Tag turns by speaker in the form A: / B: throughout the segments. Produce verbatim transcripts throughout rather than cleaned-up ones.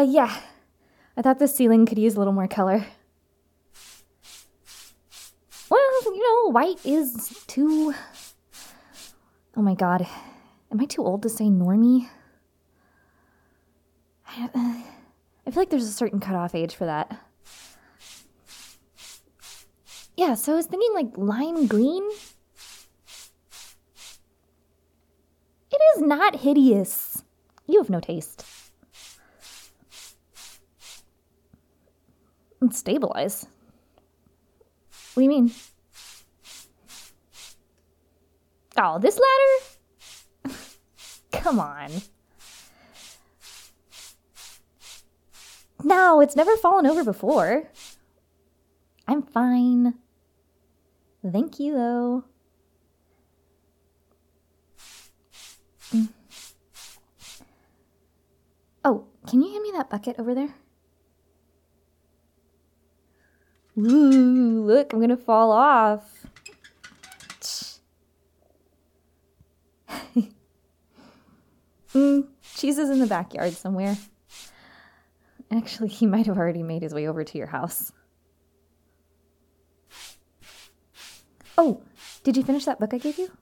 A: Uh, yeah. I thought the ceiling could use a little more color. Well, you know, white is too... Oh my god. Am I too old to say normie? I, uh, I feel like there's a certain cutoff age for that. Yeah, so I was thinking like lime green. It is not hideous. You have no taste. And stabilize. What do you mean? Oh, this ladder? Come on. No, it's never fallen over before. I'm fine. Thank you, though. Mm. Oh, can you hand me that bucket over there? Ooh, look, I'm gonna fall off. mm, Cheese is in the backyard somewhere. Actually, he might have already made his way over to your house. Oh, did you finish that book I gave you?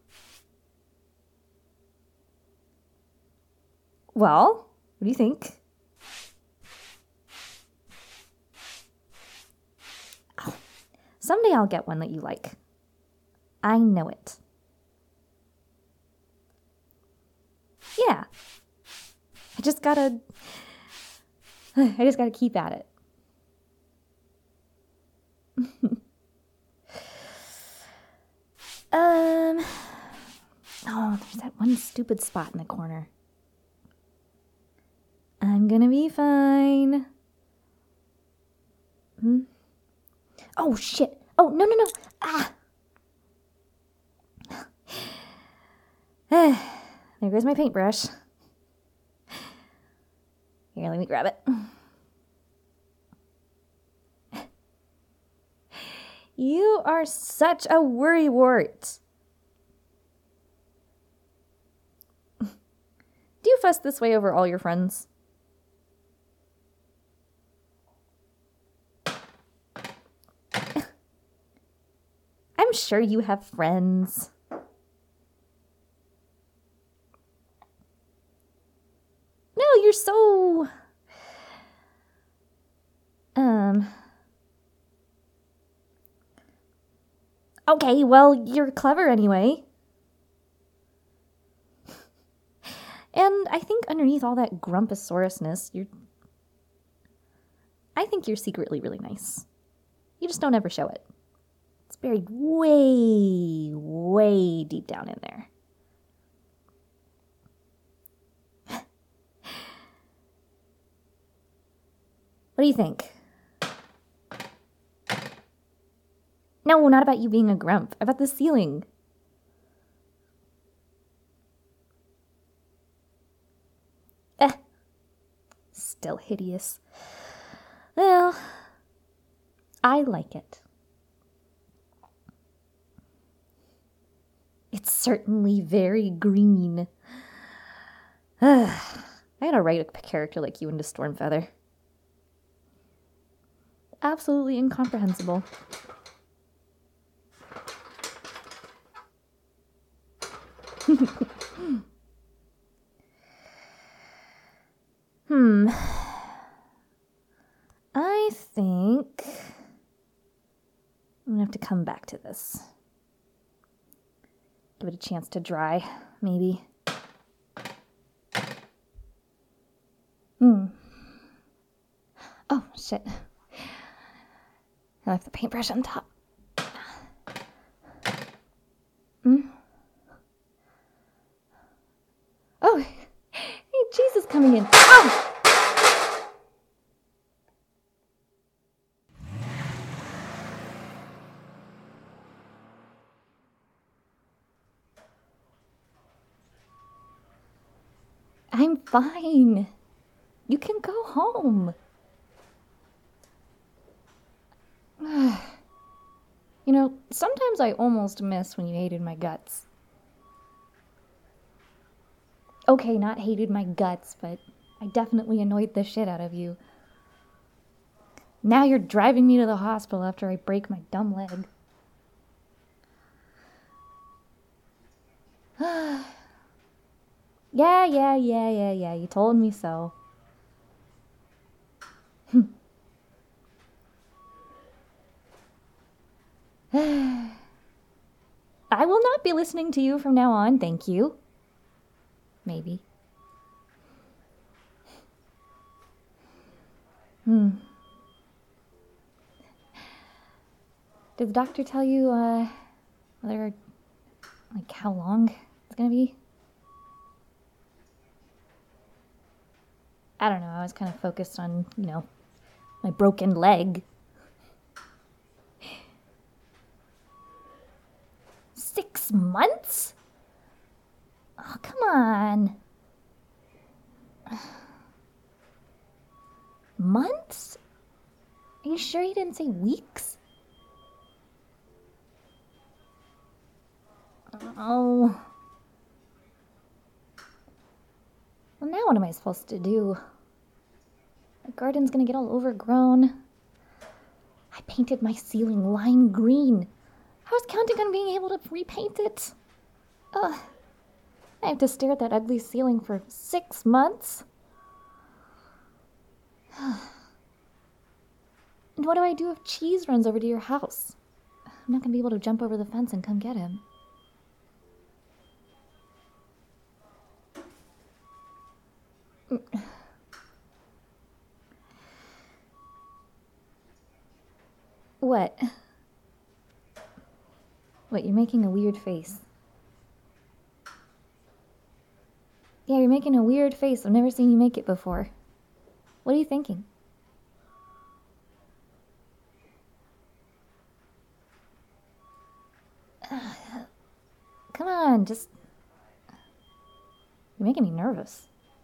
A: Well, what do you think? Oh, someday I'll get one that you like. I know it. Yeah. I just gotta... I just gotta keep at it. um... Oh, there's that one stupid spot in the corner. I'm gonna be fine. Hmm? Oh, shit. Oh, no, no, no. Ah! There goes my paintbrush. Here, let me grab it. You are such a worrywart. Do you fuss this way over all your friends? I'm sure you have friends. No, you're so... Um... Okay, well, you're clever anyway. And I think underneath all that grumpusorousness, you're... I think you're secretly really nice. You just don't ever show it. It's buried way, way deep down in there. What do you think? No, not about you being a grump. About the ceiling. Eh. Still hideous. Well, I like it. It's certainly very green. I gotta write a character like you into Stormfeather. Absolutely incomprehensible. hmm. I think I'm gonna have to come back to this. Give it a chance to dry, maybe. Hmm. Oh, shit. I left the paintbrush on top. Hmm? Oh, hey, cheese is coming in. Oh! I'm fine. You can go home. You know, sometimes I almost miss when you hated my guts. Okay, not hated my guts, but I definitely annoyed the shit out of you. Now you're driving me to the hospital after I break my dumb leg. Yeah, yeah, yeah, yeah, yeah. You told me so. I will not be listening to you from now on, thank you. Maybe. Hmm. Did the doctor tell you, uh, whether, like, how long it's gonna be? I don't know, I was kind of focused on, you know, my broken leg. Six months? Oh, come on. Months? Are you sure you didn't say weeks? Oh. Well, now what am I supposed to do? The garden's gonna get all overgrown. I painted my ceiling lime green. I was counting on being able to repaint it. Ugh. I have to stare at that ugly ceiling for six months. And what do I do if Cheese runs over to your house? I'm not gonna be able to jump over the fence and come get him. What? What, you're making a weird face? Yeah, you're making a weird face. I've never seen you make it before. What are you thinking? Come on, just... You're making me nervous.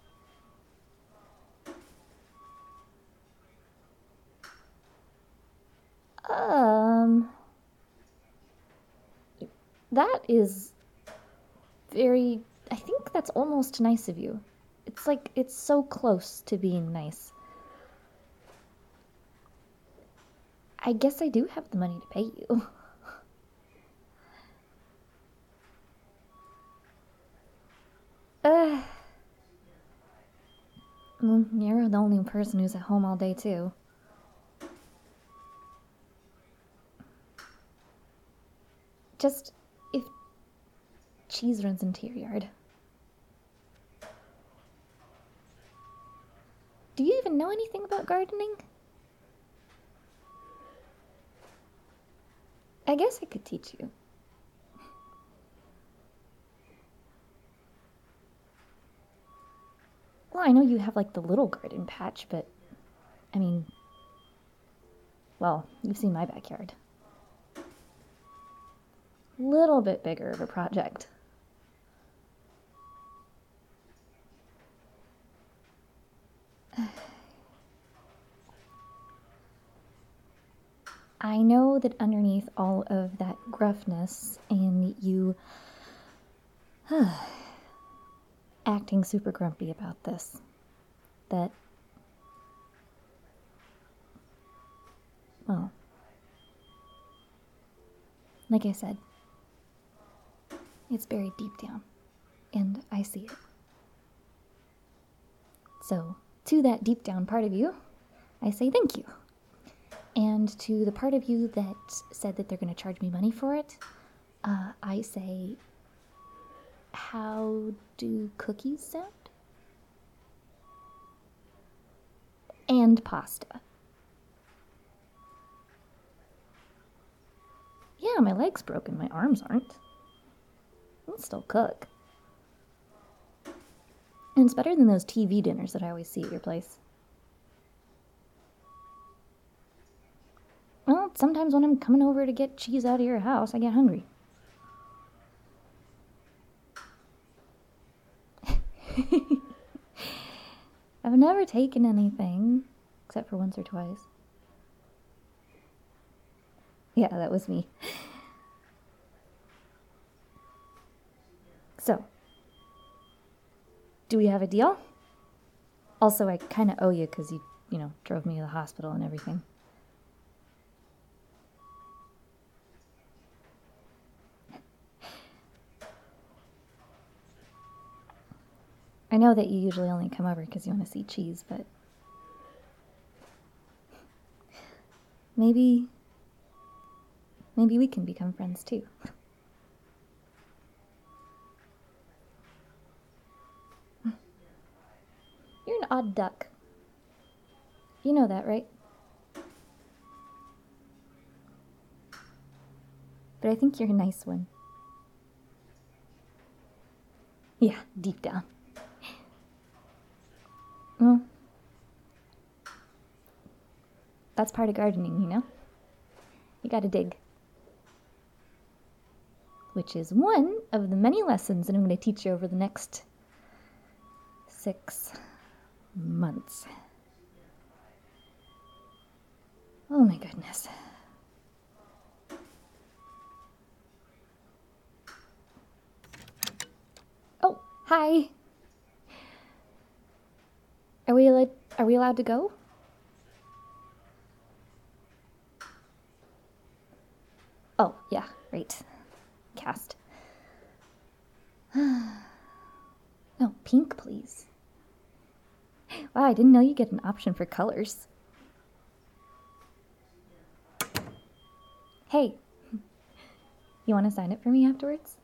A: Um... That is very... I think that's almost nice of you. It's like, it's so close to being nice. I guess I do have the money to pay you. Uh, well, you're the only person who's at home all day, too. Just, if Cheese runs into your yard. Do you even know anything about gardening? I guess I could teach you. Well, I know you have, like, the little garden patch, but, I mean, well, you've seen my backyard. Little bit bigger of a project. I know that underneath all of that gruffness and you acting super grumpy about this, that, well, like I said, it's buried deep down, and I see it. So, to that deep down part of you, I say thank you. And to the part of you that said that they're going to charge me money for it, uh, I say, how do cookies sound? And pasta. Yeah, my leg's broken, my arms aren't. I can still cook. And it's better than those T V dinners that I always see at your place. Well, sometimes when I'm coming over to get cheese out of your house, I get hungry. I've never taken anything, except for once or twice. Yeah, that was me. So, do we have a deal? Also, I kind of owe you because you, you know, drove me to the hospital and everything. I know that you usually only come over because you want to see cheese, but maybe, maybe we can become friends too. You're an odd duck. You know that, right? But I think you're a nice one. Yeah, deep down. Well, that's part of gardening, you know? You gotta dig. Which is one of the many lessons that I'm going to teach you over the next six months. Oh my goodness. Oh, hi. Are we allowed, are we allowed to go? Oh, yeah, right. Cast. No, pink, please. Wow, I didn't know you get an option for colors. Hey, you want to sign it for me afterwards?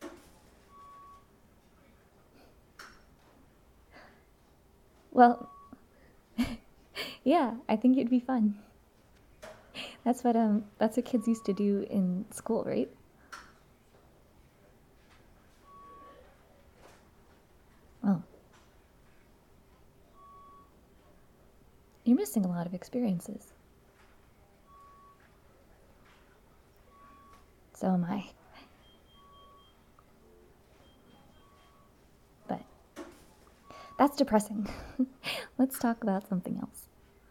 A: Well, yeah, I think it'd be fun. That's what um that's what kids used to do in school, right? Oh. You're missing a lot of experiences. So am I. But that's depressing. Let's talk about something else.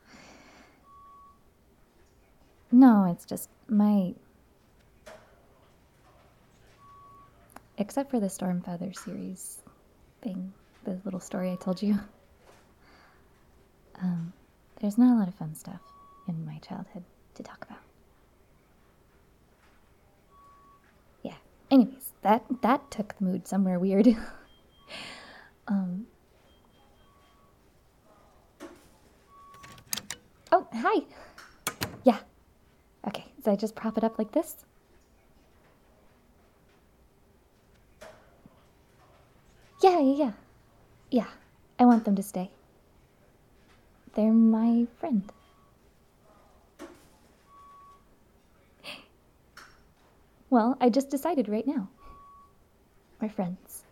A: No, it's just my... Except for the Stormfeather series thing, the little story I told you. Um, there's not a lot of fun stuff in my childhood to talk about. Yeah. Anyways, that that took the mood somewhere weird. um. Oh, hi. Yeah. Okay, so I just prop it up like this. Yeah, yeah, yeah. Yeah, I want them to stay. They're my friend. Well, I just decided right now. We're friends.